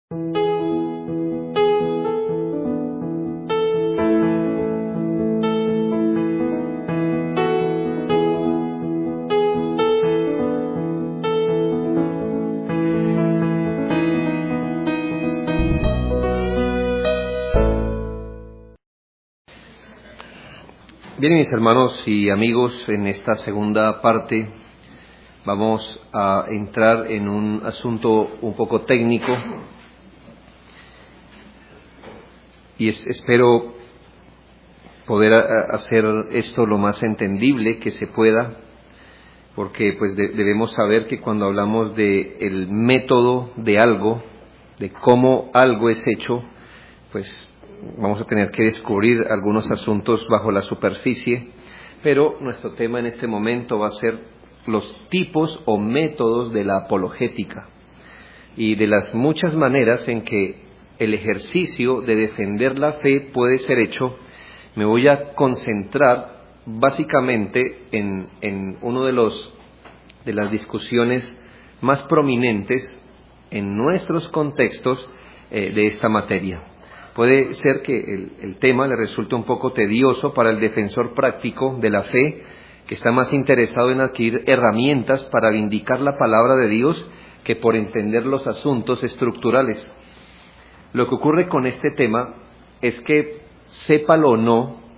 Bien, mis hermanos y amigos, en esta segunda parte vamos a entrar en un asunto un poco técnico y espero poder hacer esto lo más entendible que se pueda, porque pues debemos saber que cuando hablamos de el método de algo, de cómo algo es hecho, pues vamos a tener que descubrir algunos asuntos bajo la superficie, pero nuestro tema en este momento va a ser los tipos o métodos de la apologética y de las muchas maneras en que el ejercicio de defender la fe puede ser hecho. Me voy a concentrar básicamente en uno de las discusiones más prominentes en nuestros contextos de esta materia. Puede ser que el tema le resulte un poco tedioso para el defensor práctico de la fe, que está más interesado en adquirir herramientas para vindicar la palabra de Dios que por entender los asuntos estructurales. Lo que ocurre con este tema es que, sépalo o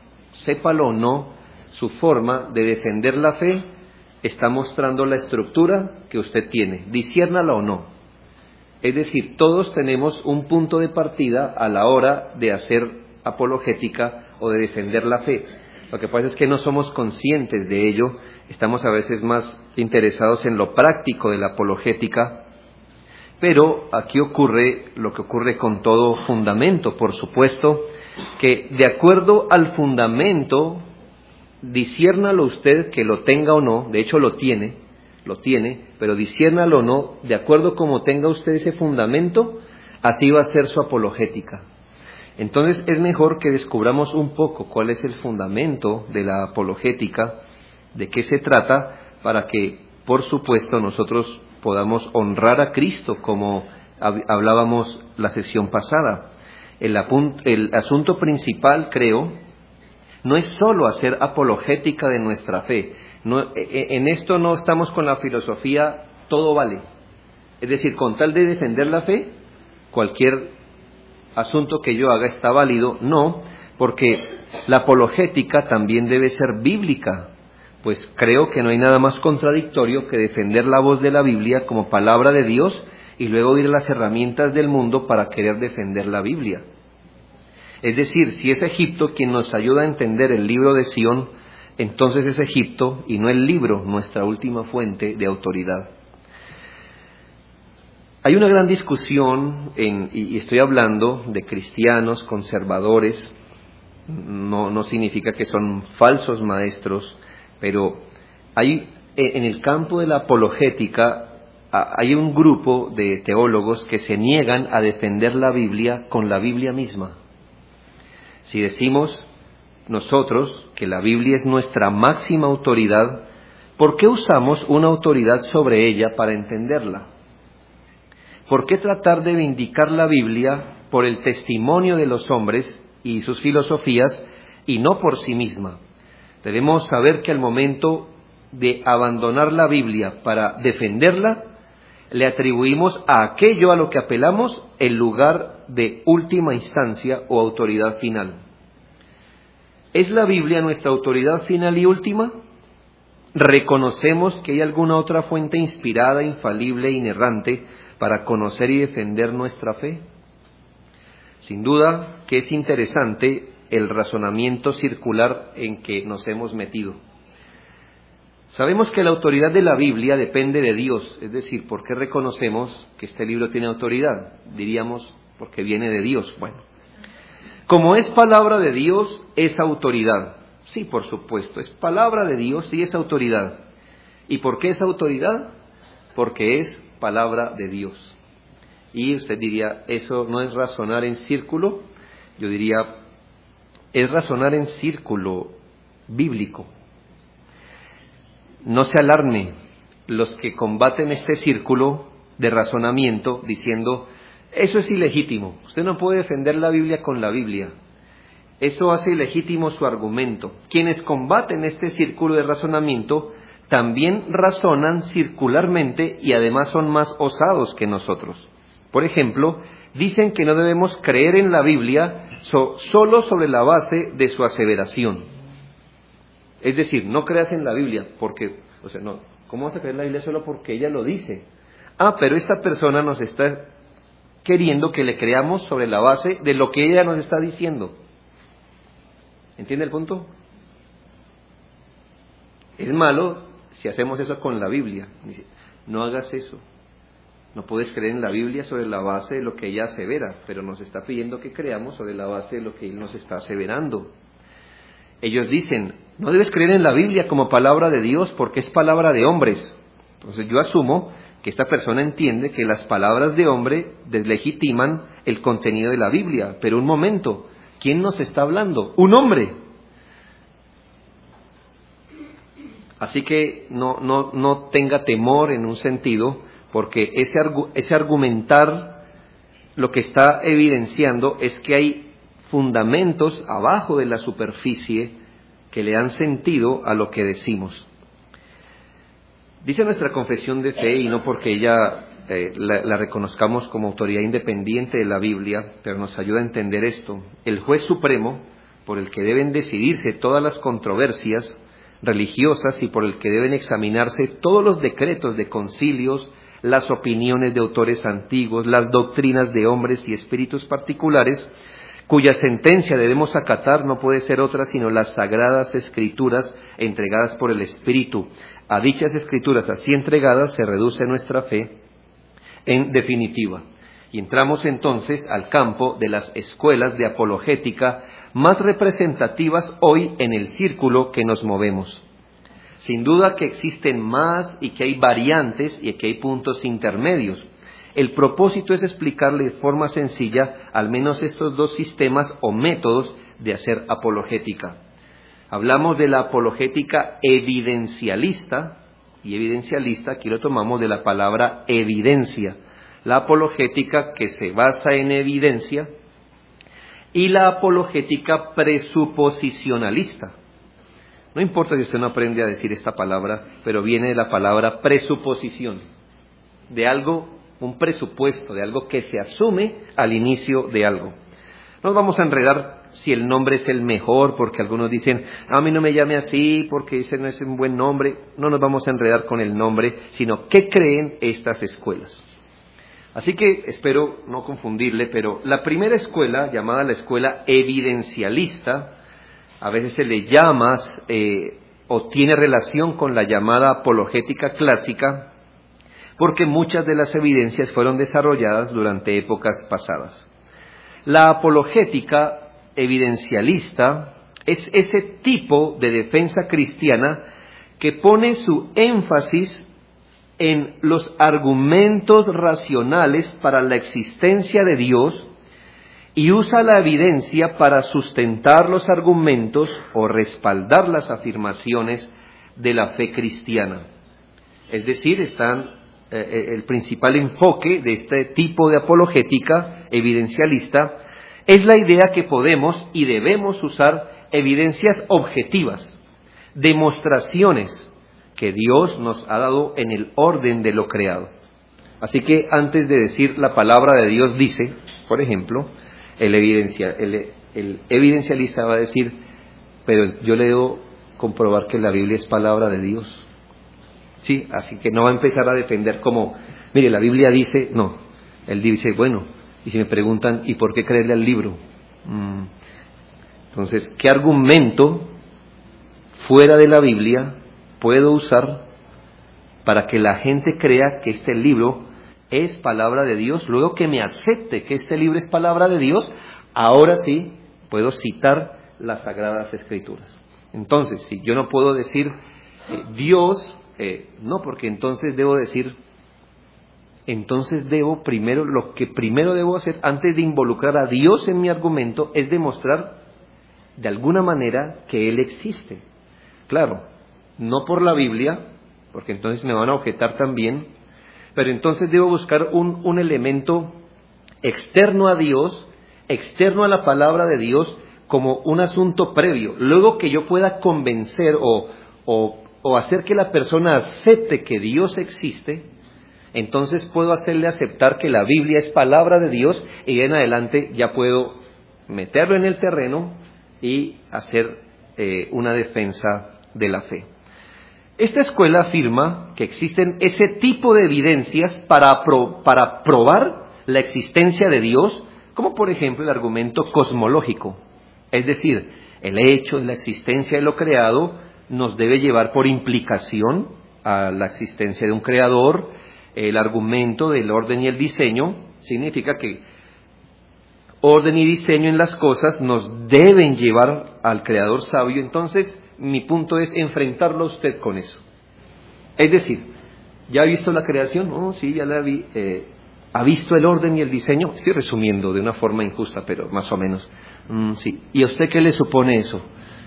no, su forma de defender la fe está mostrando la estructura que usted tiene, disciérnala o no. Es decir, todos tenemos un punto de partida a la hora de hacer apologética o de defender la fe. Lo que pasa es que no somos conscientes de ello, estamos a veces más interesados en lo práctico de la apologética, pero aquí ocurre lo que ocurre con todo fundamento, por supuesto, que de acuerdo al fundamento, disciérnalo usted que lo tenga o no, de hecho lo tiene, pero disciérnalo o no, de acuerdo como tenga usted ese fundamento, así va a ser su apologética. Entonces es mejor que descubramos un poco cuál es el fundamento de la apologética, de qué se trata, para que, por supuesto, nosotros podamos honrar a Cristo, como hablábamos la sesión pasada. El asunto principal, creo, no es solo hacer apologética de nuestra fe. No, en esto no estamos con la filosofía todo vale. Es decir, con tal de defender la fe, cualquier asunto que yo haga está válido. No, porque la apologética también debe ser bíblica, pues creo que no hay nada más contradictorio que defender la voz de la Biblia como palabra de Dios y luego ir a las herramientas del mundo para querer defender la Biblia. Es decir, si es Egipto quien nos ayuda a entender el libro de Sión, entonces es Egipto y no el libro nuestra última fuente de autoridad. Hay una gran discusión, y estoy hablando de cristianos conservadores, no significa que son falsos maestros, pero hay en el campo de la apologética, hay un grupo de teólogos que se niegan a defender la Biblia con la Biblia misma. Si decimos nosotros que la Biblia es nuestra máxima autoridad, ¿por qué usamos una autoridad sobre ella para entenderla? ¿Por qué tratar de vindicar la Biblia por el testimonio de los hombres y sus filosofías y no por sí misma? Debemos saber que al momento de abandonar la Biblia para defenderla, le atribuimos a aquello a lo que apelamos el lugar de última instancia o autoridad final. ¿Es la Biblia nuestra autoridad final y última? ¿Reconocemos que hay alguna otra fuente inspirada, infalible e inerrante para conocer y defender nuestra fe? Sin duda que es interesante el razonamiento circular en que nos hemos metido. Sabemos que la autoridad de la Biblia depende de Dios, es decir, ¿por qué reconocemos que este libro tiene autoridad? Diríamos, porque viene de Dios. Bueno, como es palabra de Dios, es autoridad. Sí, por supuesto, es palabra de Dios y es autoridad. ¿Y por qué es autoridad? Porque es palabra de Dios. Y usted diría, ¿eso no es razonar en círculo? Yo diría, es razonar en círculo bíblico. No se alarme los que combaten este círculo de razonamiento diciendo Eso es ilegítimo. Usted no puede defender la Biblia con la Biblia. Eso hace ilegítimo su argumento. Quienes combaten este círculo de razonamiento también razonan circularmente y además son más osados que nosotros. Por ejemplo, dicen que no debemos creer en la Biblia solo sobre la base de su aseveración. Es decir, no creas en la Biblia porque, no, ¿cómo vas a creer en la Biblia solo porque ella lo dice? Pero esta persona nos está queriendo que le creamos sobre la base de lo que ella nos está diciendo. ¿Entiende el punto? Es malo si hacemos eso con la Biblia. Dice, no hagas eso. No puedes creer en la Biblia sobre la base de lo que ella asevera, pero nos está pidiendo que creamos sobre la base de lo que él nos está aseverando. Ellos dicen, no debes creer en la Biblia como palabra de Dios porque es palabra de hombres. Entonces yo asumo que esta persona entiende que las palabras de hombre deslegitiman el contenido de la Biblia. Pero un momento, ¿quién nos está hablando? Un hombre. Así que no tenga temor en un sentido, porque ese argumentar lo que está evidenciando es que hay fundamentos abajo de la superficie que le dan sentido a lo que decimos. Dice nuestra confesión de fe, y no porque ella la reconozcamos como autoridad independiente de la Biblia, pero nos ayuda a entender esto: el juez supremo por el que deben decidirse todas las controversias religiosas y por el que deben examinarse todos los decretos de concilios, las opiniones de autores antiguos, las doctrinas de hombres y espíritus particulares, cuya sentencia debemos acatar, no puede ser otra sino las sagradas escrituras entregadas por el Espíritu. A dichas escrituras así entregadas se reduce nuestra fe en definitiva. Y entramos entonces al campo de las escuelas de apologética más representativas hoy en el círculo que nos movemos. Sin duda que existen más y que hay variantes y que hay puntos intermedios. El propósito es explicarle de forma sencilla al menos estos dos sistemas o métodos de hacer apologética. Hablamos de la apologética evidencialista, y evidencialista aquí lo tomamos de la palabra evidencia. La apologética que se basa en evidencia y la apologética presuposicionalista. No importa si usted no aprende a decir esta palabra, pero viene de la palabra presuposición, de algo, un presupuesto, de algo que se asume al inicio de algo. No nos vamos a enredar si el nombre es el mejor, porque algunos dicen, a mí no me llame así, porque ese no es un buen nombre. No nos vamos a enredar con el nombre, sino qué creen estas escuelas. Así que espero no confundirle, pero la primera escuela, llamada la escuela evidencialista, a veces se le llama o tiene relación con la llamada apologética clásica, porque muchas de las evidencias fueron desarrolladas durante épocas pasadas. La apologética evidencialista es ese tipo de defensa cristiana que pone su énfasis en los argumentos racionales para la existencia de Dios y usa la evidencia para sustentar los argumentos o respaldar las afirmaciones de la fe cristiana. Es decir, el principal enfoque de este tipo de apologética evidencialista es la idea que podemos y debemos usar evidencias objetivas, demostraciones que Dios nos ha dado en el orden de lo creado. Así que antes de decir la palabra de Dios dice, por ejemplo, el evidencialista va a decir, pero yo le debo comprobar que la Biblia es palabra de Dios. Sí, así que no va a empezar a defender como, mire, la Biblia dice, no, él dice, bueno, y si me preguntan, ¿y por qué creerle al libro? Entonces, ¿qué argumento fuera de la Biblia puedo usar para que la gente crea que este libro es palabra de Dios? Luego que me acepte que este libro es palabra de Dios, ahora sí puedo citar las Sagradas Escrituras. Entonces, si yo no puedo decir Dios, no, porque entonces debo decir, lo que primero debo hacer antes de involucrar a Dios en mi argumento es demostrar de alguna manera que Él existe. Claro, no por la Biblia, porque entonces me van a objetar también, pero entonces debo buscar un elemento externo a Dios, externo a la palabra de Dios, como un asunto previo. Luego que yo pueda convencer o hacer que la persona acepte que Dios existe, entonces puedo hacerle aceptar que la Biblia es palabra de Dios y en adelante ya puedo meterlo en el terreno y hacer una defensa de la fe. Esta escuela afirma que existen ese tipo de evidencias para probar la existencia de Dios, como por ejemplo el argumento cosmológico. Es decir, el hecho de la existencia de lo creado nos debe llevar por implicación a la existencia de un creador. El argumento del orden y el diseño significa que orden y diseño en las cosas nos deben llevar al creador sabio. Entonces, mi punto es enfrentarlo a usted con eso. Es decir, ¿ya ha visto la creación? Oh, sí, ya la vi. ¿Ha visto el orden y el diseño? Estoy resumiendo de una forma injusta, pero más o menos. Sí. ¿Y a usted qué le supone eso?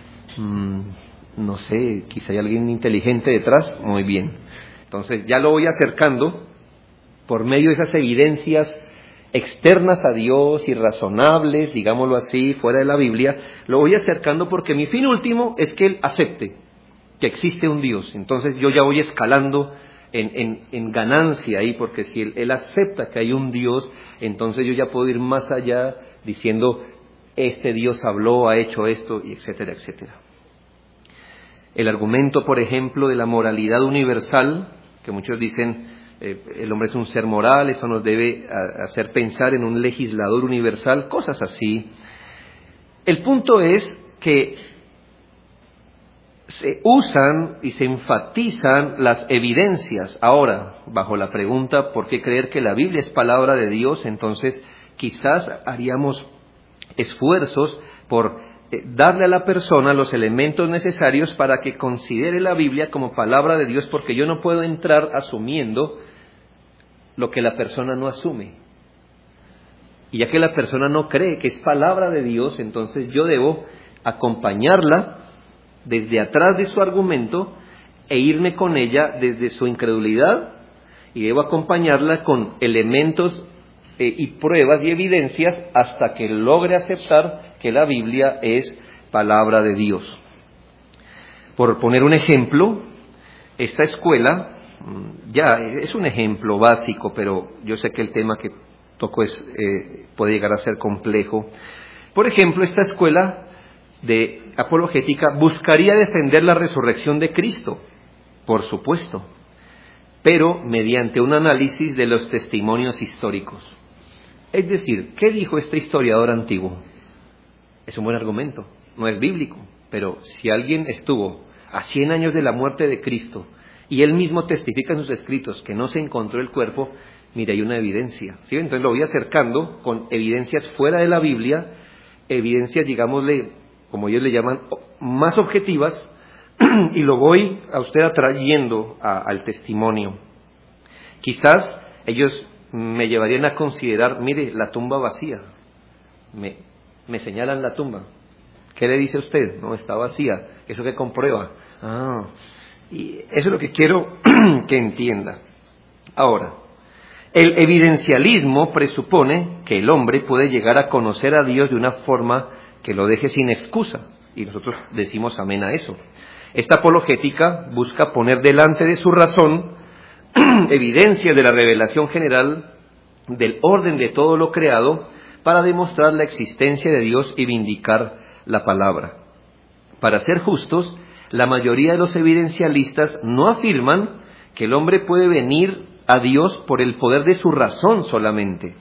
No sé, quizá hay alguien inteligente detrás. Muy bien. Entonces, ya lo voy acercando por medio de esas evidencias externas a Dios y razonables, digámoslo así, fuera de la Biblia, lo voy acercando porque mi fin último es que Él acepte que existe un Dios. Entonces yo ya voy escalando en ganancia ahí, porque si él acepta que hay un Dios, entonces yo ya puedo ir más allá diciendo, este Dios habló, ha hecho esto, y etcétera, etcétera. El argumento, por ejemplo, de la moralidad universal, que muchos dicen, el hombre es un ser moral, eso nos debe hacer pensar en un legislador universal, cosas así. El punto es que se usan y se enfatizan las evidencias. Ahora, bajo la pregunta, ¿por qué creer que la Biblia es palabra de Dios? Entonces, quizás haríamos esfuerzos por darle a la persona los elementos necesarios para que considere la Biblia como palabra de Dios, porque yo no puedo entrar asumiendo lo que la persona no asume. Y ya que la persona no cree que es palabra de Dios, entonces yo debo acompañarla desde atrás de su argumento e irme con ella desde su incredulidad, y debo acompañarla con elementos y pruebas y evidencias hasta que logre aceptar que la Biblia es palabra de Dios. Por poner un ejemplo, esta escuela ya es un ejemplo básico, pero yo sé que el tema que toco puede llegar a ser complejo. Por ejemplo, esta escuela de apologética buscaría defender la resurrección de Cristo, por supuesto, pero mediante un análisis de los testimonios históricos. Es decir, ¿qué dijo este historiador antiguo? Es un buen argumento, no es bíblico, pero si alguien estuvo a 100 años de la muerte de Cristo y él mismo testifica en sus escritos que no se encontró el cuerpo, mire, hay una evidencia, ¿sí? Entonces lo voy acercando con evidencias fuera de la Biblia, evidencias, digámosle, como ellos le llaman, más objetivas, y lo voy a usted atrayendo al testimonio. Quizás ellos me llevarían a considerar, mire, la tumba vacía, me señalan la tumba. ¿Qué le dice usted? No, está vacía. ¿Eso qué comprueba? Y eso es lo que quiero que entienda. Ahora, el evidencialismo presupone que el hombre puede llegar a conocer a Dios de una forma que lo deje sin excusa, y nosotros decimos amén a eso. Esta apologética busca poner delante de su razón evidencias de la revelación general del orden de todo lo creado para demostrar la existencia de Dios y vindicar la palabra. Para ser justos, la mayoría de los evidencialistas no afirman que el hombre puede venir a Dios por el poder de su razón solamente.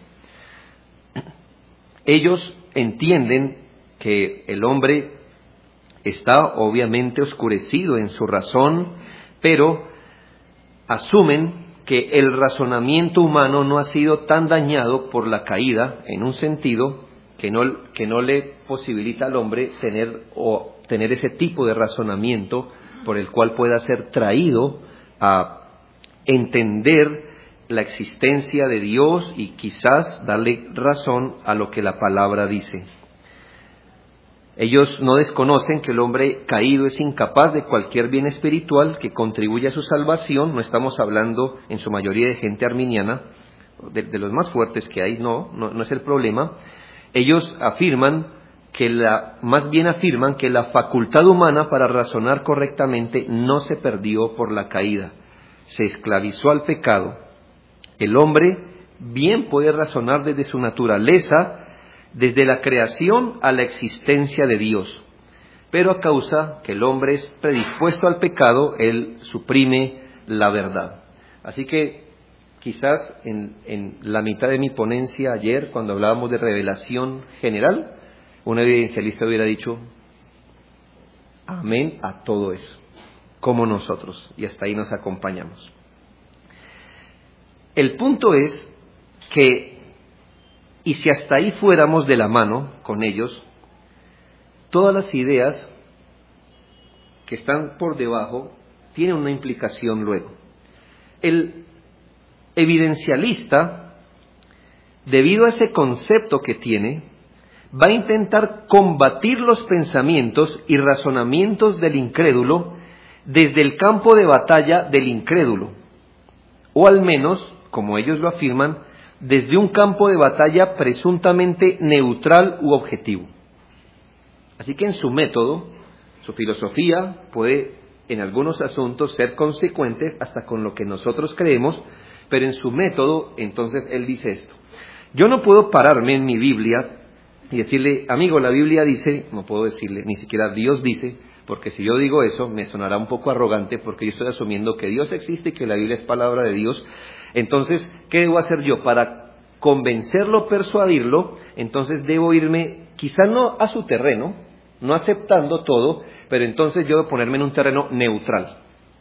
Ellos entienden que el hombre está obviamente oscurecido en su razón, pero asumen que el razonamiento humano no ha sido tan dañado por la caída, en un sentido que no le posibilita al hombre tener ese tipo de razonamiento por el cual pueda ser traído a entender la existencia de Dios y quizás darle razón a lo que la palabra dice. Ellos no desconocen que el hombre caído es incapaz de cualquier bien espiritual que contribuya a su salvación. No estamos hablando en su mayoría de gente arminiana, de los más fuertes que hay, no es el problema. Ellos afirman más bien afirman que la facultad humana para razonar correctamente no se perdió por la caída, se esclavizó al pecado. El hombre bien puede razonar desde su naturaleza, desde la creación a la existencia de Dios, pero a causa que el hombre es predispuesto al pecado, él suprime la verdad. Así que quizás en la mitad de mi ponencia ayer, cuando hablábamos de revelación general, un evidencialista hubiera dicho amén a todo eso, como nosotros, y hasta ahí nos acompañamos. El punto es que, y si hasta ahí fuéramos de la mano con ellos, todas las ideas que están por debajo tienen una implicación luego. El evidencialista, debido a ese concepto que tiene, va a intentar combatir los pensamientos y razonamientos del incrédulo desde el campo de batalla del incrédulo, o al menos, como ellos lo afirman, desde un campo de batalla presuntamente neutral u objetivo. Así que en su método, su filosofía puede en algunos asuntos ser consecuente hasta con lo que nosotros creemos, pero en su método, entonces él dice esto: yo no puedo pararme en mi Biblia y decirle, amigo, la Biblia dice, no puedo decirle, ni siquiera Dios dice, porque si yo digo eso me sonará un poco arrogante, porque yo estoy asumiendo que Dios existe y que la Biblia es palabra de Dios. Entonces, ¿qué debo hacer yo? Para convencerlo, persuadirlo, entonces debo irme, quizá no a su terreno, no aceptando todo, pero entonces yo debo ponerme en un terreno neutral,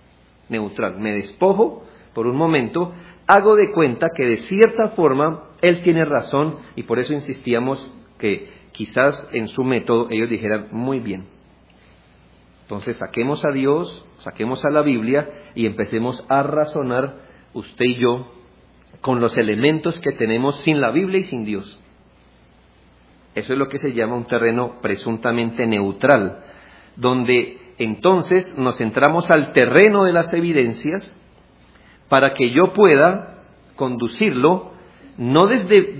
me despojo por un momento, hago de cuenta que de cierta forma él tiene razón, y por eso insistíamos que quizás en su método ellos dijeran, muy bien, entonces saquemos a Dios, saquemos a la Biblia y empecemos a razonar usted y yo con los elementos que tenemos sin la Biblia y sin Dios. Eso es lo que se llama un terreno presuntamente neutral, donde entonces nos centramos al terreno de las evidencias para que yo pueda conducirlo no desde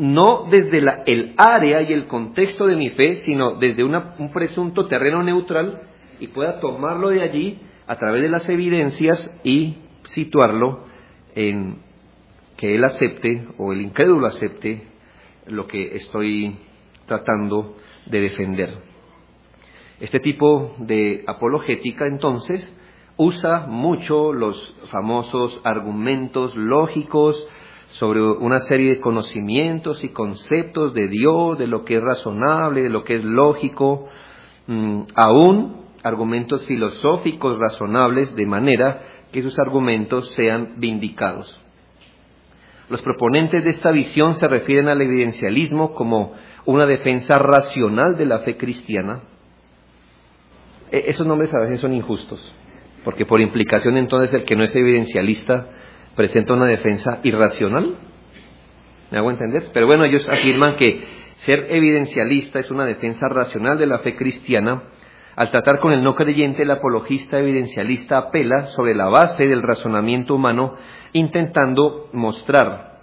el área y el contexto de mi fe, sino desde un presunto terreno neutral, y pueda tomarlo de allí a través de las evidencias y situarlo en que él acepte o el incrédulo acepte lo que estoy tratando de defender. Este tipo de apologética entonces usa mucho los famosos argumentos lógicos sobre una serie de conocimientos y conceptos de Dios, de lo que es razonable, de lo que es lógico, aún argumentos filosóficos razonables, de manera que sus argumentos sean vindicados. Los proponentes de esta visión se refieren al evidencialismo como una defensa racional de la fe cristiana. Esos nombres a veces son injustos, porque por implicación entonces el que no es evidencialista presenta una defensa irracional. ¿Me hago entender? Pero bueno, ellos afirman que ser evidencialista es una defensa racional de la fe cristiana. Al tratar con el no creyente, el apologista evidencialista apela sobre la base del razonamiento humano, intentando mostrar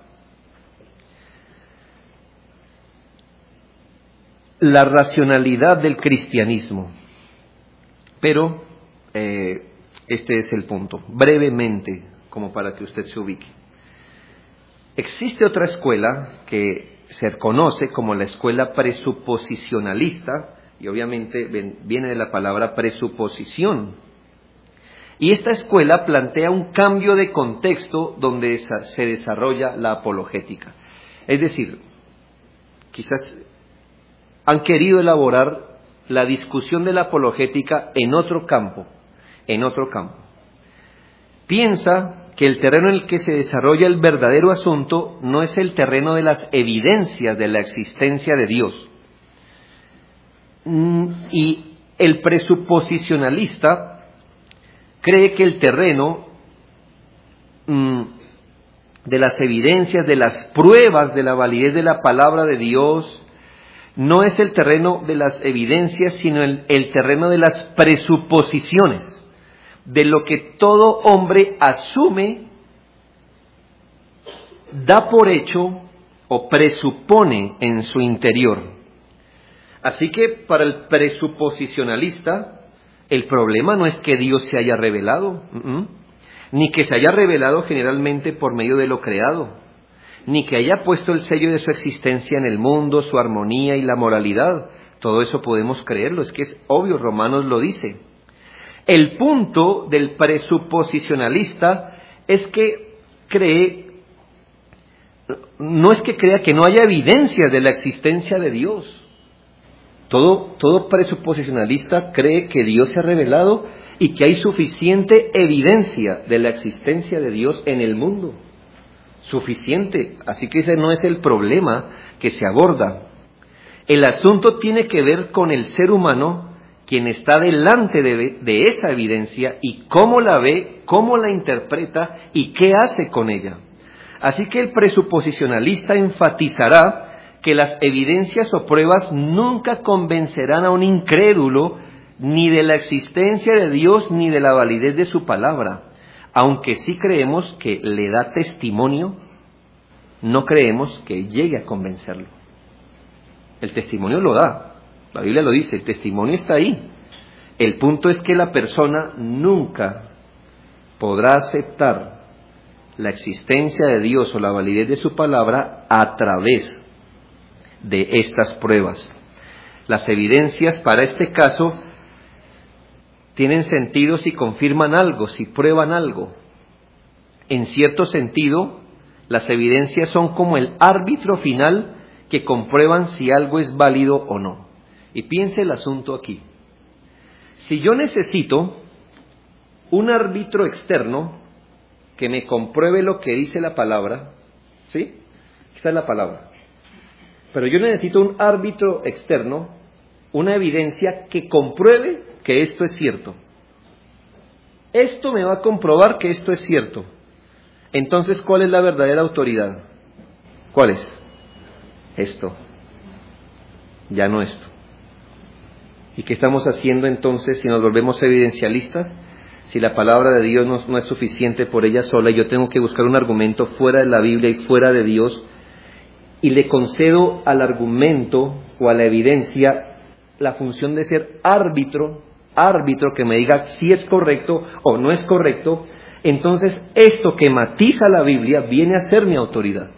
la racionalidad del cristianismo. Pero este es el punto, brevemente, como para que usted se ubique. Existe otra escuela que se conoce como la escuela presuposicionalista, y obviamente viene de la palabra presuposición. Y esta escuela plantea un cambio de contexto donde se desarrolla la apologética. Es decir, quizás han querido elaborar la discusión de la apologética en otro campo. Piensa que el terreno en el que se desarrolla el verdadero asunto no es el terreno de las evidencias de la existencia de Dios. Y el presuposicionalista cree que el terreno de las evidencias, de las pruebas de la validez de la palabra de Dios, no es el terreno de las evidencias, sino el terreno de las presuposiciones, de lo que todo hombre asume da por hecho o presupone en su interior. Así que para el presuposicionalista, el problema no es que Dios se haya revelado, ni que se haya revelado generalmente por medio de lo creado, ni que haya puesto el sello de su existencia en el mundo, su armonía y la moralidad. Todo eso podemos creerlo, es que es obvio, Romanos lo dice. El punto del presuposicionalista es que no es que crea que no haya evidencias de la existencia de Dios. Todo presuposicionalista cree que Dios se ha revelado y que hay suficiente evidencia de la existencia de Dios en el mundo. Suficiente. Así que ese no es el problema que se aborda. El asunto tiene que ver con el ser humano, quien está delante de esa evidencia y cómo la ve, cómo la interpreta y qué hace con ella. Así que el presuposicionalista enfatizará que las evidencias o pruebas nunca convencerán a un incrédulo ni de la existencia de Dios ni de la validez de su palabra. Aunque sí creemos que le da testimonio, no creemos que llegue a convencerlo. El testimonio lo da, la Biblia lo dice, el testimonio está ahí. El punto es que la persona nunca podrá aceptar la existencia de Dios o la validez de su palabra a través de estas pruebas. Las evidencias para este caso tienen sentido si confirman algo, si prueban algo. En cierto sentido, las evidencias son como el árbitro final que comprueban si algo es válido o no. Y piense el asunto aquí. Si yo necesito un árbitro externo que me compruebe lo que dice la palabra, ¿sí? Esta es la palabra. Pero yo necesito un árbitro externo, una evidencia que compruebe que esto es cierto. Esto me va a comprobar que esto es cierto. Entonces, ¿cuál es la verdadera autoridad? ¿Cuál es? Esto. Ya no esto. ¿Y qué estamos haciendo entonces si nos volvemos evidencialistas? Si la palabra de Dios no es suficiente por ella sola y yo tengo que buscar un argumento fuera de la Biblia y fuera de Dios, y le concedo al argumento o a la evidencia la función de ser árbitro que me diga si es correcto o no es correcto, entonces esto que matiza la Biblia viene a ser mi autoridad.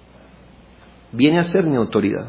Viene a ser mi autoridad.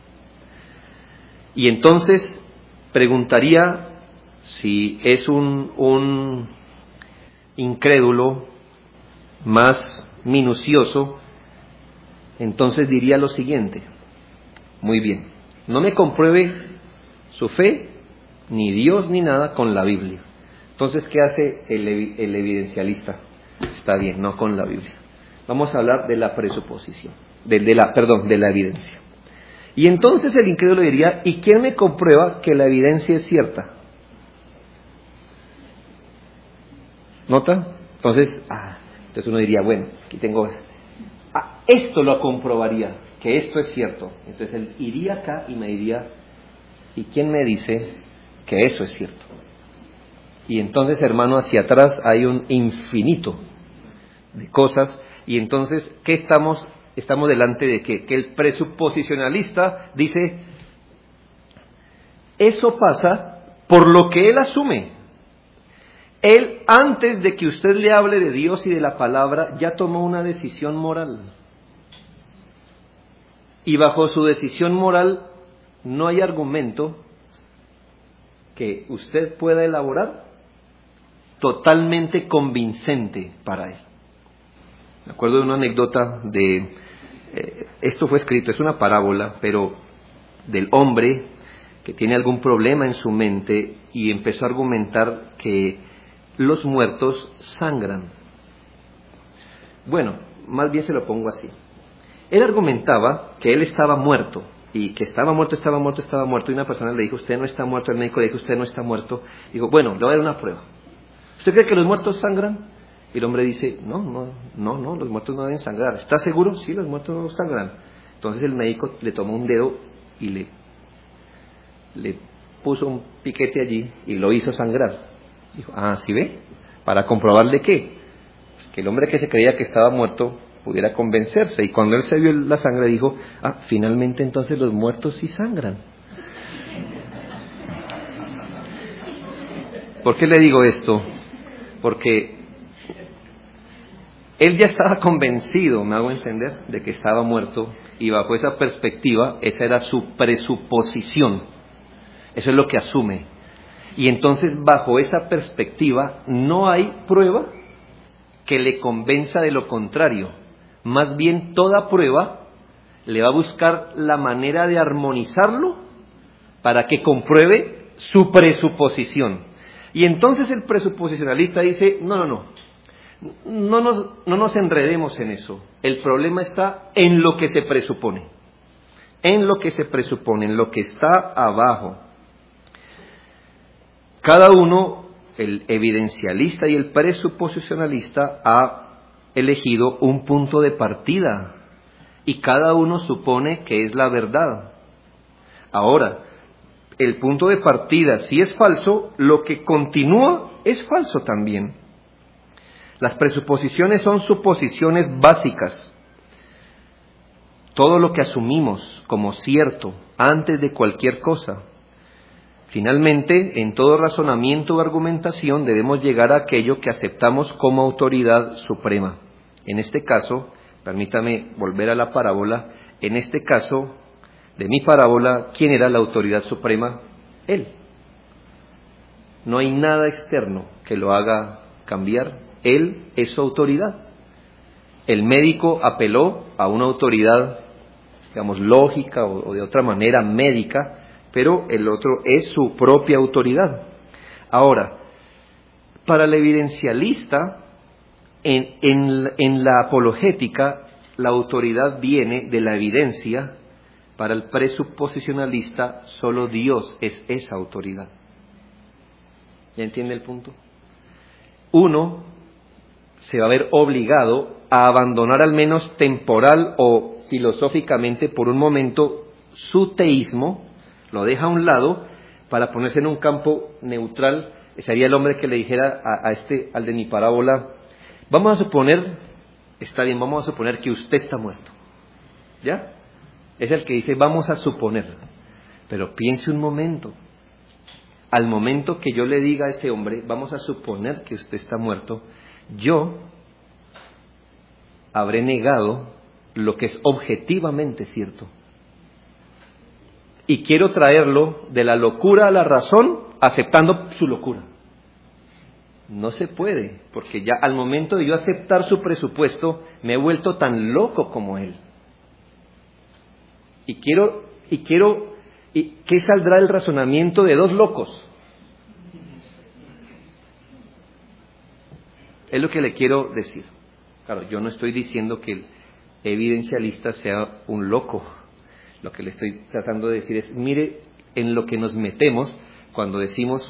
Y entonces preguntaría, si es un incrédulo más minucioso, entonces diría lo siguiente: muy bien, no me compruebe su fe, ni Dios ni nada con la Biblia. Entonces, ¿qué hace el evidencialista? Está bien, no con la Biblia. Vamos a hablar de la presuposición, de la evidencia. Y entonces el incrédulo diría: ¿y quién me comprueba que la evidencia es cierta? ¿Nota? Entonces uno diría: bueno, aquí tengo... esto lo comprobaría, que esto es cierto. Entonces él iría acá y me diría: ¿y quién me dice que eso es cierto? Y entonces, hermano, hacia atrás hay un infinito de cosas. Y entonces, ¿qué estamos delante de qué? Que el presuposicionalista dice: eso pasa por lo que él asume. Él, antes de que usted le hable de Dios y de la palabra, ya tomó una decisión moral. Y bajo su decisión moral no hay argumento que usted pueda elaborar totalmente convincente para él. Me acuerdo de una anécdota esto fue escrito, es una parábola, pero del hombre que tiene algún problema en su mente y empezó a argumentar que los muertos sangran. Bueno, más bien se lo pongo así. Él argumentaba que él estaba muerto, y que estaba muerto, y una persona le dijo: usted no está muerto. El médico le dijo: usted no está muerto. Dijo: bueno, le voy a dar una prueba. ¿Usted cree que los muertos sangran? Y el hombre dice: no, los muertos no deben sangrar. ¿Está seguro? Sí, los muertos no sangran. Entonces el médico le tomó un dedo y le puso un piquete allí y lo hizo sangrar. Dijo: ¿sí ve? ¿Para comprobarle qué? Pues que el hombre que se creía que estaba muerto pudiera convencerse. Y cuando él se vio la sangre dijo, finalmente entonces los muertos sí sangran. ¿Por qué le digo esto? Porque él ya estaba convencido, me hago entender, de que estaba muerto, y bajo esa perspectiva, esa era su presuposición. Eso es lo que asume. Y entonces, bajo esa perspectiva, no hay prueba que le convenza de lo contrario. Más bien, toda prueba le va a buscar la manera de armonizarlo para que compruebe su presuposición. Y entonces el presuposicionalista dice, no nos enredemos en eso. El problema está en lo que se presupone. En lo que se presupone, en lo que está abajo. Cada uno, el evidencialista y el presuposicionalista, ha elegido un punto de partida. Y cada uno supone que es la verdad. Ahora, el punto de partida, si es falso, lo que continúa es falso también. Las presuposiciones son suposiciones básicas. Todo lo que asumimos como cierto antes de cualquier cosa. Finalmente, en todo razonamiento o argumentación debemos llegar a aquello que aceptamos como autoridad suprema. En este caso, permítame volver a la parábola, en este caso de mi parábola, ¿quién era la autoridad suprema? Él. No hay nada externo que lo haga cambiar. Él es su autoridad. El médico apeló a una autoridad, digamos, lógica o de otra manera médica, pero el otro es su propia autoridad. Ahora, para el evidencialista, en la apologética, la autoridad viene de la evidencia. Para el presuposicionalista, solo Dios es esa autoridad. ¿Ya entiende el punto? Uno se va a ver obligado a abandonar, al menos temporal o filosóficamente por un momento, su teísmo, lo deja a un lado para ponerse en un campo neutral. Sería el hombre que le dijera al de mi parábola, vamos a suponer, está bien, vamos a suponer que usted está muerto. ¿Ya? Es el que dice, vamos a suponer. Pero piense un momento. Al momento que yo le diga a ese hombre, vamos a suponer que usted está muerto, yo habré negado lo que es objetivamente cierto. Y quiero traerlo de la locura a la razón, aceptando su locura. No se puede, porque ya al momento de yo aceptar su presupuesto, me he vuelto tan loco como él. ¿Y qué saldrá del razonamiento de dos locos? Es lo que le quiero decir. Claro, yo no estoy diciendo que el evidencialista sea un loco. Lo que le estoy tratando de decir es, mire en lo que nos metemos cuando decimos,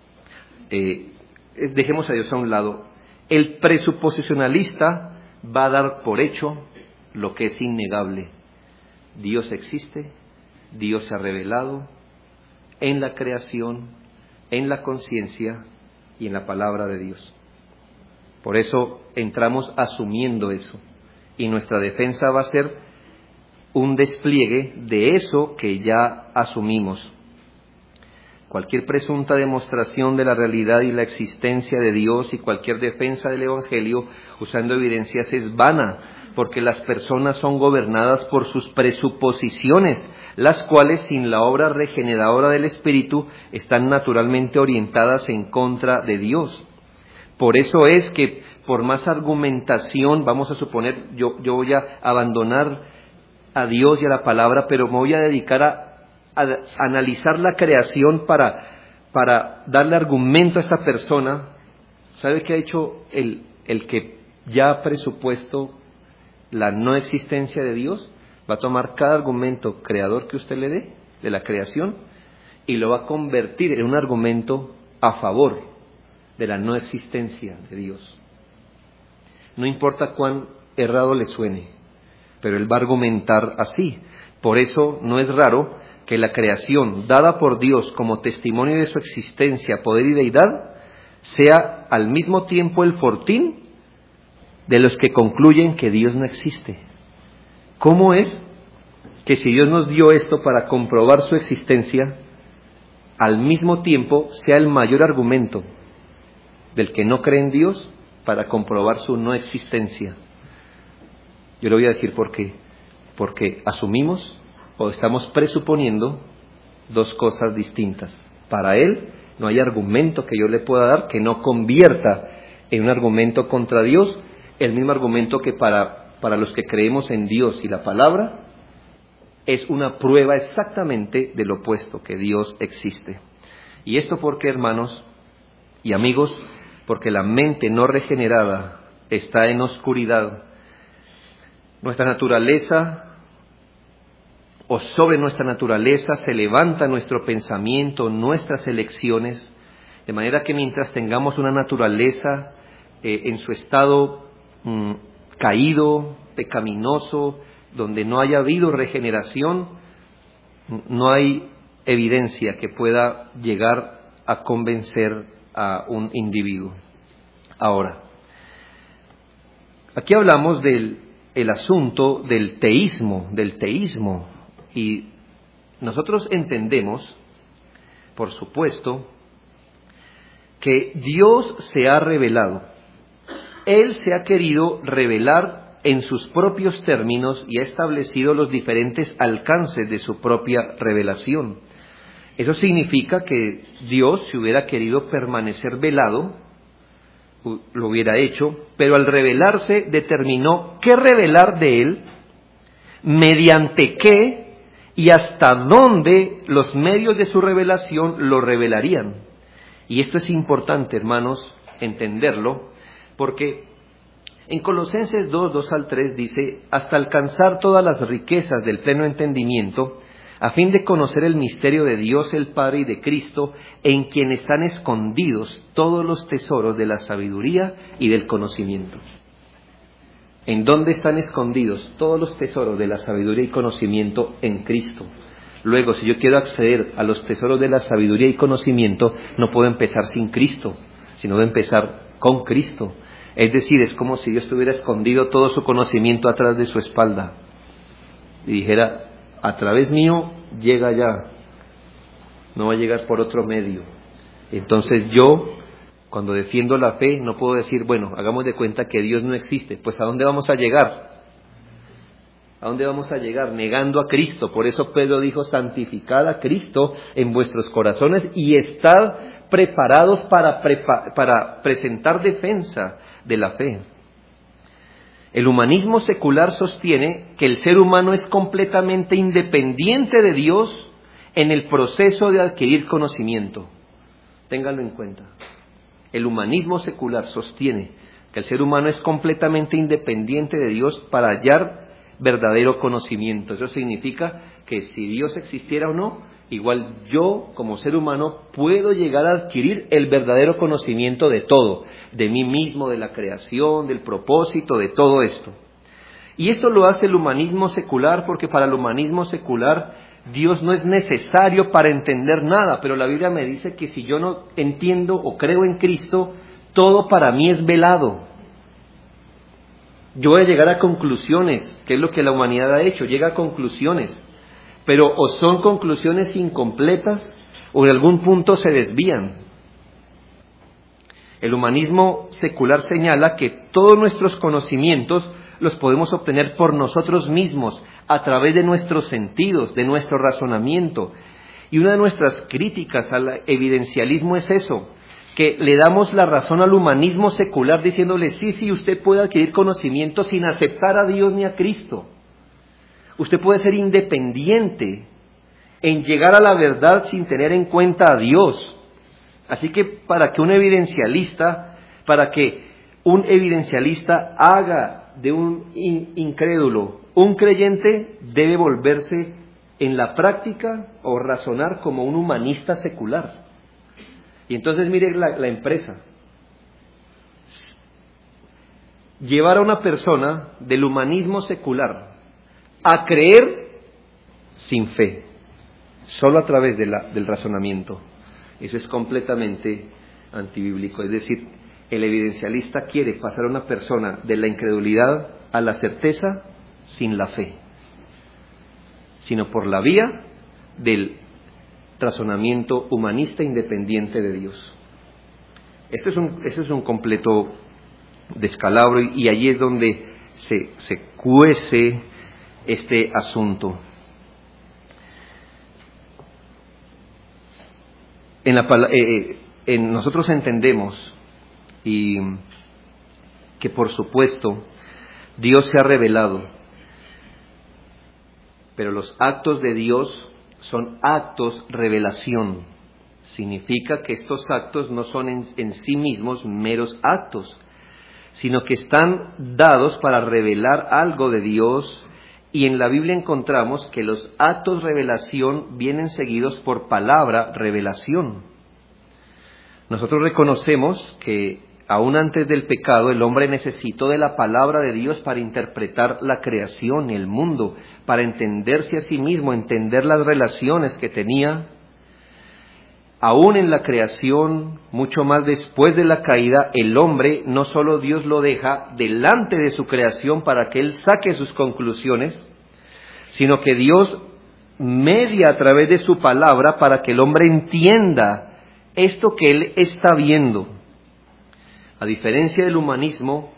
dejemos a Dios a un lado. El presuposicionalista va a dar por hecho lo que es innegable. Dios existe, Dios se ha revelado en la creación, en la conciencia y en la palabra de Dios. Por eso entramos asumiendo eso, y nuestra defensa va a ser un despliegue de eso que ya asumimos. Cualquier presunta demostración de la realidad y la existencia de Dios y cualquier defensa del Evangelio usando evidencias es vana, porque las personas son gobernadas por sus presuposiciones, las cuales sin la obra regeneradora del Espíritu están naturalmente orientadas en contra de Dios. Por eso es que por más argumentación, vamos a suponer, yo voy a abandonar a Dios y a la palabra, pero me voy a dedicar a analizar la creación para darle argumento a esta persona. ¿Sabe qué ha hecho el que ya ha presupuesto la no existencia de Dios? Va a tomar cada argumento creador que usted le dé de la creación y lo va a convertir en un argumento a favor de la no existencia de Dios. No importa cuán errado le suene, pero él va a argumentar así. Por eso no es raro que la creación dada por Dios como testimonio de su existencia, poder y deidad sea al mismo tiempo el fortín de los que concluyen que Dios no existe. ¿Cómo es que si Dios nos dio esto para comprobar su existencia, al mismo tiempo sea el mayor argumento del que no cree en Dios para comprobar su no existencia? Yo le voy a decir por qué. Porque asumimos o estamos presuponiendo dos cosas distintas. Para Él no hay argumento que yo le pueda dar que no convierta en un argumento contra Dios, el mismo argumento que para los que creemos en Dios y la palabra es una prueba exactamente del opuesto, que Dios existe. Y esto porque, hermanos y amigos, porque la mente no regenerada está en oscuridad. Nuestra naturaleza, o sobre nuestra naturaleza, se levanta nuestro pensamiento, nuestras elecciones, de manera que mientras tengamos una naturaleza en su estado caído, pecaminoso, donde no haya habido regeneración, no hay evidencia que pueda llegar a convencer a un individuo. Ahora, aquí hablamos del asunto del teísmo, y nosotros entendemos, por supuesto, que Dios se ha revelado. Él se ha querido revelar en sus propios términos y ha establecido los diferentes alcances de su propia revelación. Eso significa que Dios, si hubiera querido permanecer velado, lo hubiera hecho, pero al revelarse determinó qué revelar de Él, mediante qué y hasta dónde los medios de su revelación lo revelarían. Y esto es importante, hermanos, entenderlo, porque en Colosenses 2:2-3 dice: hasta alcanzar todas las riquezas del pleno entendimiento, a fin de conocer el misterio de Dios el Padre y de Cristo, en quien están escondidos todos los tesoros de la sabiduría y del conocimiento. ¿En dónde están escondidos todos los tesoros de la sabiduría y conocimiento? En Cristo. Luego, si yo quiero acceder a los tesoros de la sabiduría y conocimiento, no puedo empezar sin Cristo, sino de empezar con Cristo. Es decir, es como si Dios tuviera escondido todo su conocimiento atrás de su espalda y dijera: a través mío llega allá, no va a llegar por otro medio. Entonces yo, cuando defiendo la fe, no puedo decir: bueno, hagamos de cuenta que Dios no existe. Pues ¿a dónde vamos a llegar? ¿A dónde vamos a llegar? Negando a Cristo. Por eso Pedro dijo: santificad a Cristo en vuestros corazones y estad preparados para presentar defensa de la fe. El humanismo secular sostiene que el ser humano es completamente independiente de Dios en el proceso de adquirir conocimiento. Ténganlo en cuenta. El humanismo secular sostiene que el ser humano es completamente independiente de Dios para hallar verdadero conocimiento. Eso significa que si Dios existiera o no, igual yo como ser humano puedo llegar a adquirir el verdadero conocimiento de todo, de mí mismo, de la creación, del propósito, de todo esto. Y esto lo hace el humanismo secular porque para el humanismo secular Dios no es necesario para entender nada, pero la Biblia me dice que si yo no entiendo o creo en Cristo, todo para mí es velado. Yo voy a llegar a conclusiones, que es lo que la humanidad ha hecho, llega a conclusiones, pero o son conclusiones incompletas o en algún punto se desvían. El humanismo secular señala que todos nuestros conocimientos los podemos obtener por nosotros mismos, a través de nuestros sentidos, de nuestro razonamiento. Y una de nuestras críticas al evidencialismo es eso, que le damos la razón al humanismo secular diciéndole: sí, usted puede adquirir conocimiento sin aceptar a Dios ni a Cristo. Usted puede ser independiente en llegar a la verdad sin tener en cuenta a Dios. Así que para que un evidencialista haga de un incrédulo un creyente, debe volverse en la práctica o razonar como un humanista secular. Y entonces mire la empresa. Llevar a una persona del humanismo secular a creer sin fe, solo a través del razonamiento. Eso es completamente antibíblico. Es decir, El evidencialista quiere pasar a una persona de la incredulidad a la certeza sin la fe, sino por la vía del razonamiento humanista independiente de Dios. Este es un completo descalabro y allí es donde se cuece este asunto. Nosotros entendemos y que por supuesto Dios se ha revelado, pero los actos de Dios son actos revelación. Significa que estos actos no son en sí mismos meros actos, sino que están dados para revelar algo de Dios, y en la Biblia encontramos que los actos revelación vienen seguidos por palabra revelación. Nosotros reconocemos que aún antes del pecado el hombre necesitó de la palabra de Dios para interpretar la creación, el mundo, para entenderse a sí mismo, entender las relaciones que tenía. Aún en la creación, mucho más después de la caída, el hombre, no solo Dios lo deja delante de su creación para que él saque sus conclusiones, sino que Dios media a través de su palabra para que el hombre entienda esto que él está viendo. A diferencia del humanismo,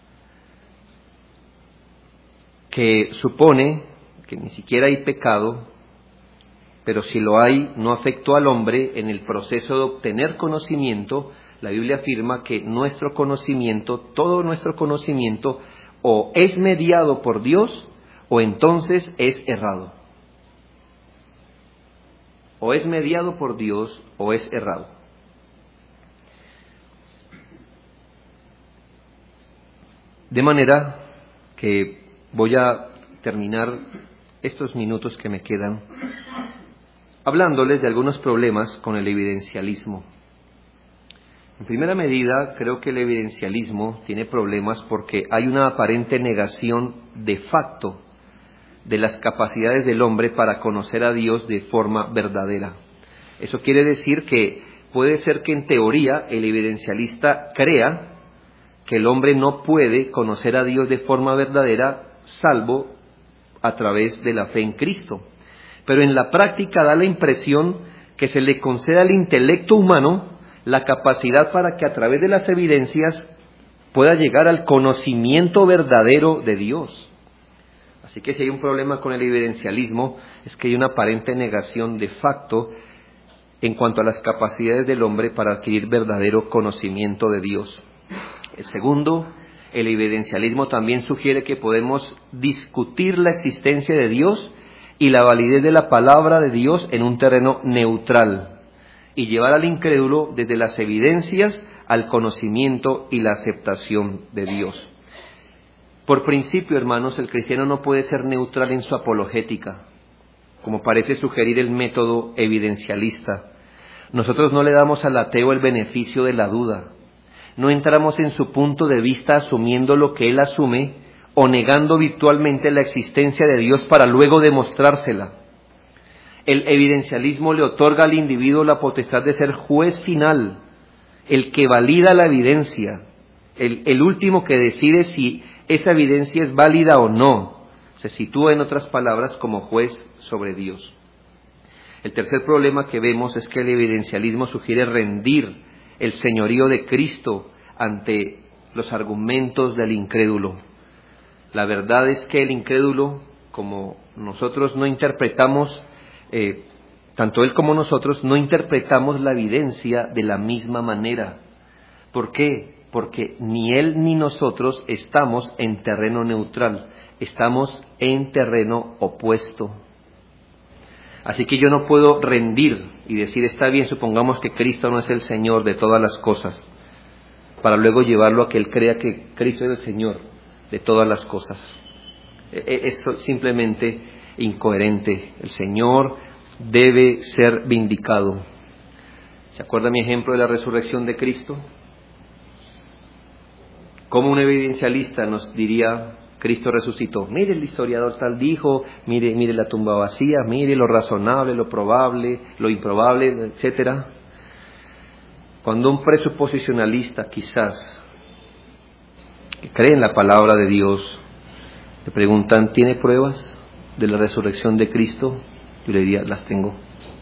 que supone que ni siquiera hay pecado, pero si lo hay, no afectó al hombre en el proceso de obtener conocimiento. La Biblia afirma que nuestro conocimiento, todo nuestro conocimiento, o es mediado por Dios, o entonces es errado. O es mediado por Dios, o es errado. De manera que voy a terminar estos minutos que me quedan hablándoles de algunos problemas con el evidencialismo. En primera medida, creo que el evidencialismo tiene problemas porque hay una aparente negación de facto de las capacidades del hombre para conocer a Dios de forma verdadera. Eso quiere decir que puede ser que en teoría el evidencialista crea que el hombre no puede conocer a Dios de forma verdadera salvo a través de la fe en Cristo. Pero en la práctica da la impresión que se le concede al intelecto humano la capacidad para que a través de las evidencias pueda llegar al conocimiento verdadero de Dios. Así que si hay un problema con el evidencialismo, es que hay una aparente negación de facto en cuanto a las capacidades del hombre para adquirir verdadero conocimiento de Dios. El segundo, el evidencialismo también sugiere que podemos discutir la existencia de Dios y la validez de la palabra de Dios en un terreno neutral y llevar al incrédulo desde las evidencias al conocimiento y la aceptación de Dios. Por principio, hermanos, el cristiano no puede ser neutral en su apologética, como parece sugerir el método evidencialista. Nosotros no le damos al ateo el beneficio de la duda. No entramos en su punto de vista asumiendo lo que él asume o negando virtualmente la existencia de Dios para luego demostrársela. El evidencialismo le otorga al individuo la potestad de ser juez final, el que valida la evidencia, el último que decide si esa evidencia es válida o no. Se sitúa, en otras palabras, como juez sobre Dios. El tercer problema que vemos es que el evidencialismo sugiere rendir el señorío de Cristo ante los argumentos del incrédulo. La verdad es que el incrédulo, como nosotros no interpretamos, tanto él como nosotros no interpretamos la evidencia de la misma manera. ¿Por qué? Porque ni él ni nosotros estamos en terreno neutral, estamos en terreno opuesto. Así que yo no puedo rendir y decir, está bien, supongamos que Cristo no es el Señor de todas las cosas, para luego llevarlo a que él crea que Cristo es el Señor de todas las cosas. Es simplemente incoherente. El Señor debe ser vindicado. ¿Se acuerda mi ejemplo de la resurrección de Cristo? Como un evidencialista nos diría, Cristo resucitó. Mire, el historiador tal dijo, mire la tumba vacía, mire lo razonable, lo probable, lo improbable, etcétera. Cuando un presuposicionalista, quizás, que cree en la palabra de Dios, le preguntan, ¿tiene pruebas de la resurrección de Cristo? Yo le diría, las tengo.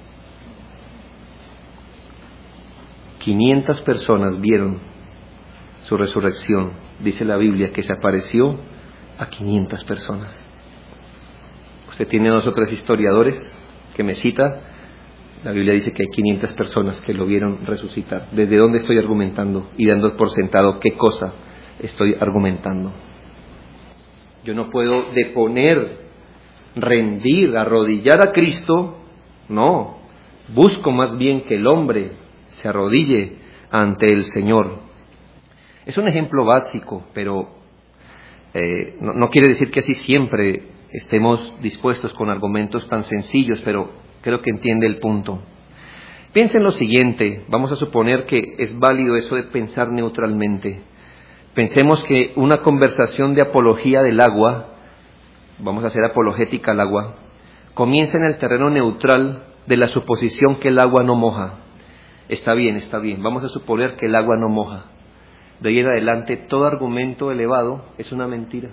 500 personas vieron su resurrección. Dice la Biblia que se apareció a 500 personas. Usted tiene 2 o 3 historiadores que me cita. La Biblia dice que hay 500 personas que lo vieron resucitar. ¿Desde dónde estoy argumentando? Y dando por sentado qué cosa estoy argumentando. Yo no puedo deponer, rendir, arrodillar a Cristo. No, busco más bien que el hombre se arrodille ante el Señor. Es un ejemplo básico, pero no quiere decir que así siempre estemos dispuestos con argumentos tan sencillos, pero creo que entiende el punto. Piensen lo siguiente, vamos a suponer que es válido eso de pensar neutralmente. Pensemos que una conversación de apología del agua, vamos a hacer apologética al agua, comienza en el terreno neutral de la suposición que el agua no moja. Está bien, vamos a suponer que el agua no moja. De ahí en adelante, todo argumento elevado es una mentira.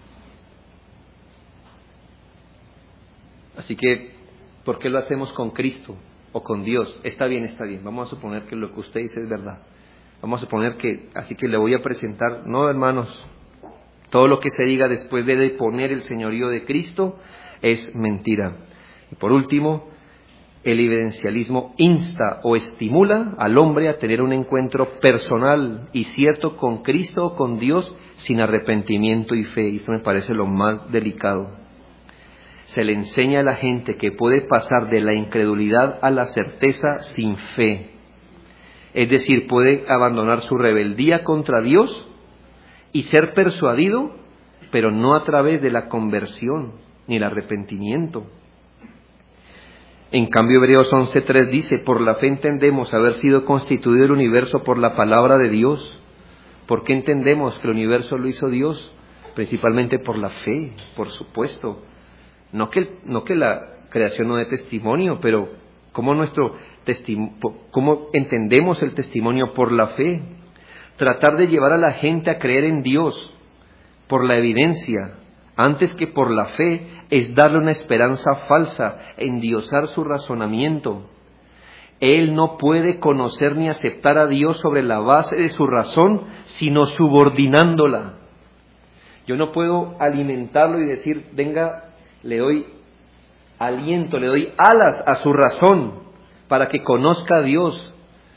Así que, ¿por qué lo hacemos con Cristo o con Dios? Está bien, vamos a suponer que lo que usted dice es verdad. Vamos a suponer que, así que le voy a presentar, no hermanos, todo lo que se diga después de deponer el señorío de Cristo es mentira. Y por último, el evidencialismo insta o estimula al hombre a tener un encuentro personal y cierto con Cristo o con Dios sin arrepentimiento y fe. Y esto me parece lo más delicado. Se le enseña a la gente que puede pasar de la incredulidad a la certeza sin fe. Es decir, puede abandonar su rebeldía contra Dios y ser persuadido, pero no a través de la conversión ni el arrepentimiento. En cambio, Hebreos 11:3 dice, por la fe entendemos haber sido constituido el universo por la palabra de Dios. ¿Por qué entendemos que el universo lo hizo Dios? Principalmente por la fe, por supuesto. No que la creación no dé testimonio, pero ¿cómo entendemos el testimonio? Por la fe. Tratar de llevar a la gente a creer en Dios por la evidencia, antes que por la fe, es darle una esperanza falsa, endiosar su razonamiento. Él no puede conocer ni aceptar a Dios sobre la base de su razón, sino subordinándola. Yo no puedo alimentarlo y decir, venga, le doy aliento, le doy alas a su razón para que conozca a Dios.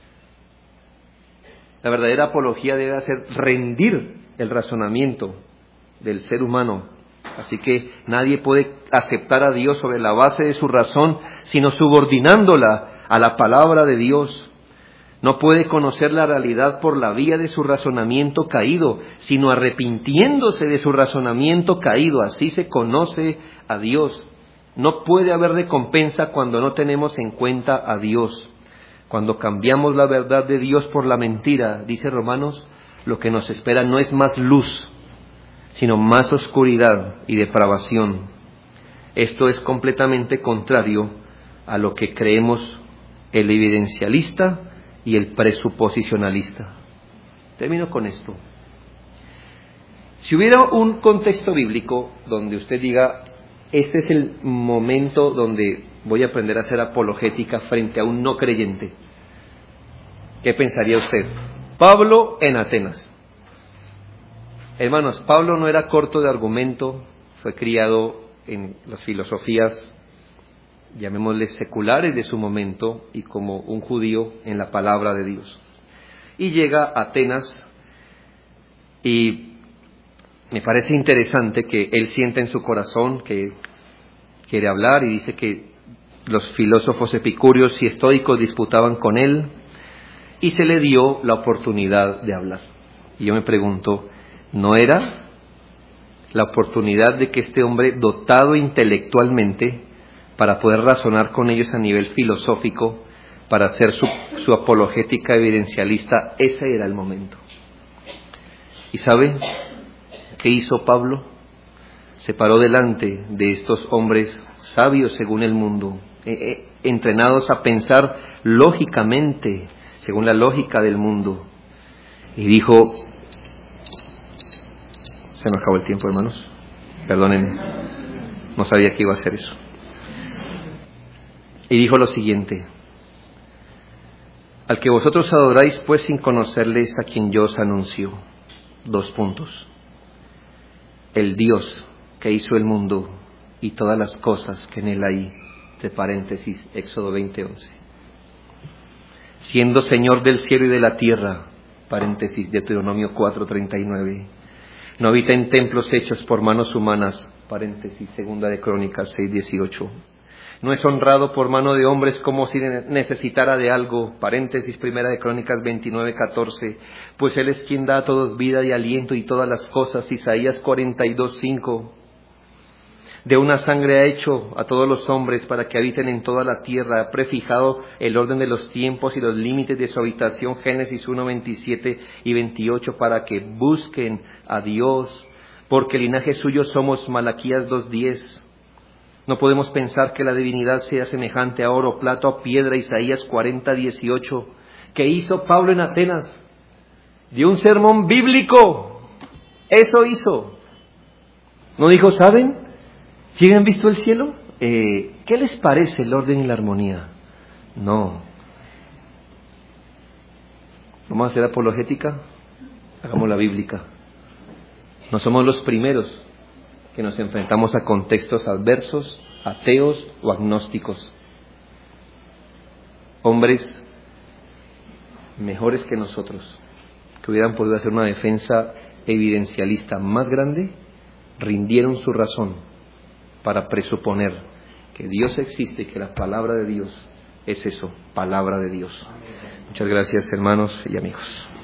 La verdadera apología debe hacer rendir el razonamiento del ser humano. Así que nadie puede aceptar a Dios sobre la base de su razón, sino subordinándola a la palabra de Dios. No puede conocer la realidad por la vía de su razonamiento caído, sino arrepintiéndose de su razonamiento caído. Así se conoce a Dios. No puede haber recompensa cuando no tenemos en cuenta a Dios. Cuando cambiamos la verdad de Dios por la mentira, dice Romanos, lo que nos espera no es más luz, sino más oscuridad y depravación. Esto es completamente contrario a lo que creemos el evidencialista y el presuposicionalista. Termino con esto. Si hubiera un contexto bíblico donde usted diga, este es el momento donde voy a aprender a hacer apologética frente a un no creyente, ¿qué pensaría usted? Pablo en Atenas. Hermanos, Pablo no era corto de argumento, fue criado en las filosofías, llamémosle seculares de su momento, y como un judío en la palabra de Dios. Y llega a Atenas, y me parece interesante que él siente en su corazón que quiere hablar, y dice que los filósofos epicúreos y estoicos disputaban con él, y se le dio la oportunidad de hablar. Y yo me pregunto, ¿no era la oportunidad de que este hombre, dotado intelectualmente, para poder razonar con ellos a nivel filosófico, para hacer su apologética evidencialista, ese era el momento? ¿Y sabe qué hizo Pablo? Se paró delante de estos hombres sabios según el mundo, entrenados a pensar lógicamente, según la lógica del mundo. Y dijo, se me acabó el tiempo, hermanos, perdónenme, no sabía que iba a hacer eso. Y dijo lo siguiente: al que vosotros adoráis pues sin conocerles, a quien yo os anuncio. 2 puntos. El Dios que hizo el mundo y todas las cosas que en él hay, de paréntesis, Éxodo 20:11. Siendo Señor del cielo y de la tierra, paréntesis, Deuteronomio 4:39. No habita en templos hechos por manos humanas, paréntesis, Segunda de Crónicas 6:18. No es honrado por mano de hombres como si necesitara de algo, paréntesis, Primera de Crónicas 29:14, pues Él es quien da a todos vida y aliento y todas las cosas, Isaías 42:5. De una sangre ha hecho a todos los hombres para que habiten en toda la tierra, ha prefijado el orden de los tiempos y los límites de su habitación, Génesis 1:27 y 28, para que busquen a Dios, porque el linaje suyo somos, Malaquías 2:10. No podemos pensar que la divinidad sea semejante a oro, plata o piedra, Isaías 40:18. ¿Qué hizo Pablo en Atenas? Dio un sermón bíblico. Eso hizo. No dijo, ¿saben? ¿Sí han visto el cielo? ¿Qué les parece el orden y la armonía? No. ¿Vamos a hacer apologética? Hagamos la bíblica. No somos los primeros que nos enfrentamos a contextos adversos, ateos o agnósticos. Hombres mejores que nosotros, que hubieran podido hacer una defensa evidencialista más grande, rindieron su razón para presuponer que Dios existe y que la palabra de Dios es eso, palabra de Dios. Muchas gracias, hermanos y amigos.